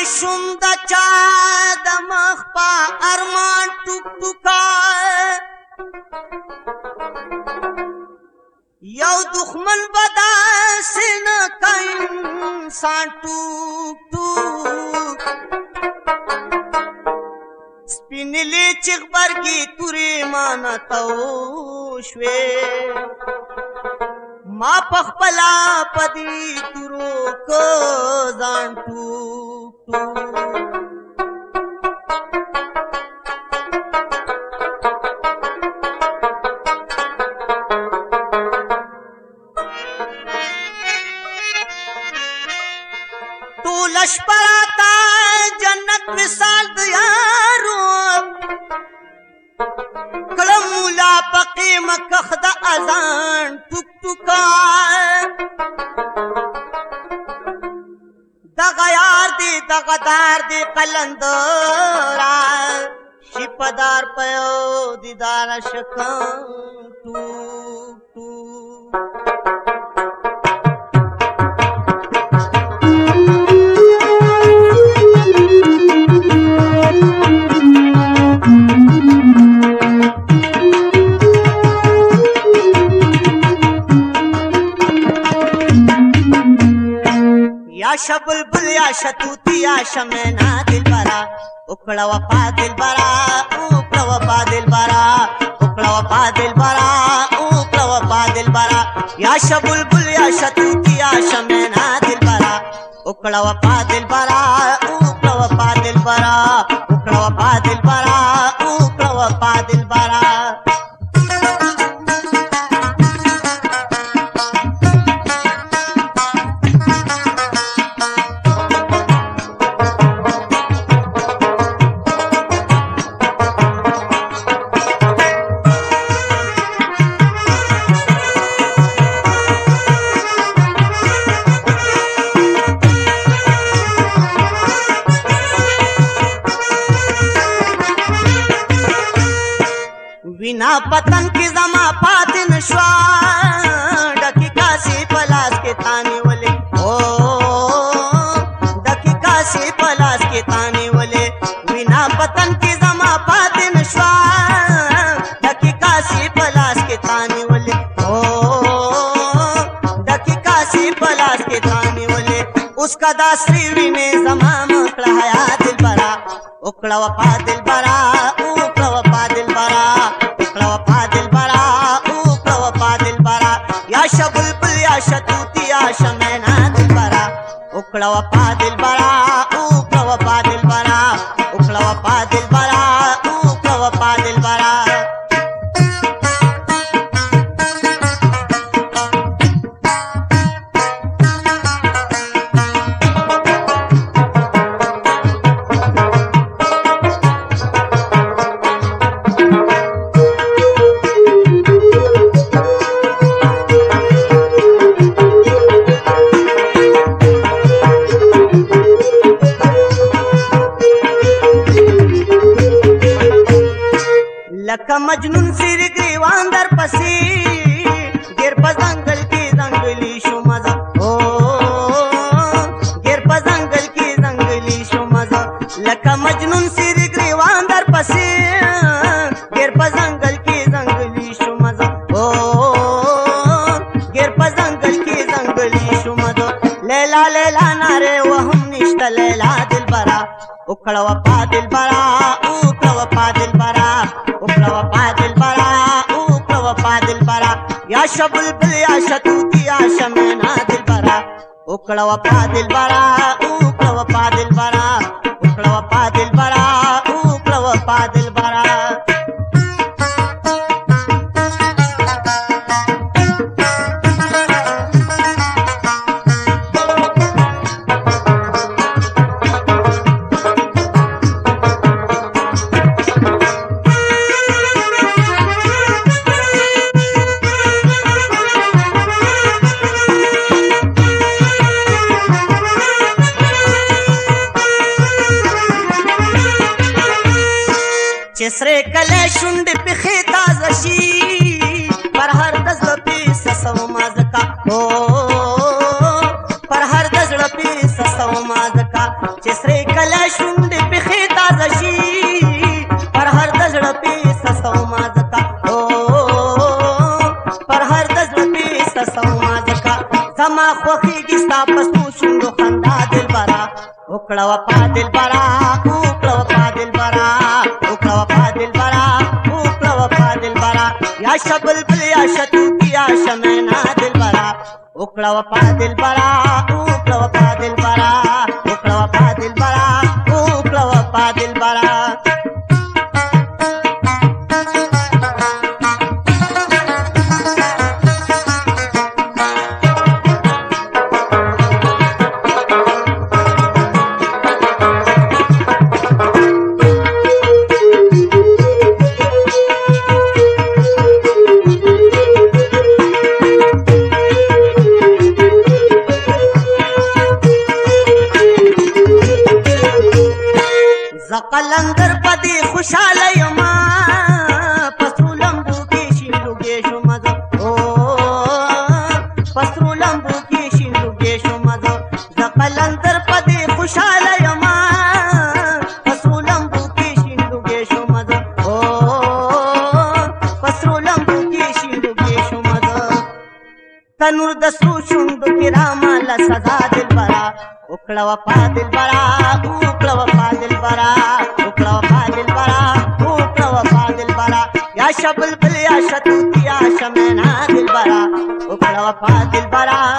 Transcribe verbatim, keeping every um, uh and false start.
شوم د چا د مخ په ارمان ټوک ټوکا یو دښمن به داسې نه کا انسان ټوک ټوک سپینلې چې غبرګې تورې مانه تو شوې ما پخپلا پدی تورو کو ځان ټوک ټوک ټول شپراتا جنت مثال د یارو کلم مولا پقی مکخ د اذان ټوک ټوکا دغه یار دی دغه دار دی قلندرا شپدار پیو دیدار شکن ټوک ټوک یا بلبل یا شتوتی یا شمینا دل برا اکڑا وفا دل برا اکڑا وفا دل برا اکڑا وفا دل برا اکڑا وفا دل برا یا بلبل یا شتوتی یا شمینا دل برا اکڑا وفا دل برا اکڑا وفا دل برا اکڑا وفا دل برا اکڑا وفا دل برا बिना पतन की जमा पातिन श्वा डकी कासी पलास के ताने वाले ओ डकी कासी पलास के ताने वाले बिना पतन की जमा पातिन श्वा डकी कासी पलास के ताने वाले ओ डकी कासी पलास के ताने वाले उसका दासरी विने जमा मकड़ा हया दिल बरा उकड़ा वफा दिल बरा उकड़ा वफा दिल बरा उकड़ा वफा दिल बरा उकड़ा वफा दिल बरा या बुलबुल या शतूती या शमैना दिल बरा उकड़ा वफा दिल बरा उकड़ा वफा दिल बरा उकड़ा वफा दिल बरा उकड़ा वफा दिल बरा लका मजनून सिर ग्रीवान दर पसी गिर पजंगल की जंगली शुमजा ओ गिर पजंगल की जंगली शुमजा लका मजनून सिर ग्रीवान दर पसी गिर पजंगल की जंगली शुमजा ओ गिर पजंगल की जंगली शुमजा लैला लैला नारे वो हम निश्ता लैला दिल बरा उकड़ा वफा दिल बरा उकड़ा वफा दिल बरा उकड़ा वफा दिल बरा उकड़ा वफा दिल बरा या बुलबुल या शतूती या शमैना दिल बरा उकड़ा वफा दिल बरा उकड़ा वफा दिल बरा उकड़ा वफा दिल बरा उकड़ा वफा दिल बरा چسرے کلے شنڈ پخی تازشی پر ہر دزل پیس سو مازکا او پر ہر دزل پیس سو مازکا چسرے کلے خوخیږي ستا پسو شونډو خندا دلبره وکړه وفا دلبره وکړه وفا دلبره وکړه وفا دلبره وکړه وفا دلبره یا شه بلبل یا شه طوطي یا شه مینا دلبره وکړه وفا دلبره وکړه وفا دلبره وکړه وفا دلبره وکړه وفا دلبره قلندر پدې خوشاله یما پسرو لمبو کې شینلوګې شوم زه او پسرو لمبو کې شینلوګې شوم زه زه قلندر پدې خوشاله یما پسرو لمبو کې شینلوګې شوم زه او پسرو لمبو کې شینلوګې شوم زه تنور د سرو شونډو کې راماله سزا دلبره وکړه وفا دلبره وکړه وفا دلبره وکړه وفا دلبره وکړه وفا دلبره یا شه بلبل یا شه طوطي یا شه مینا دلبره وکړه وفا دلبره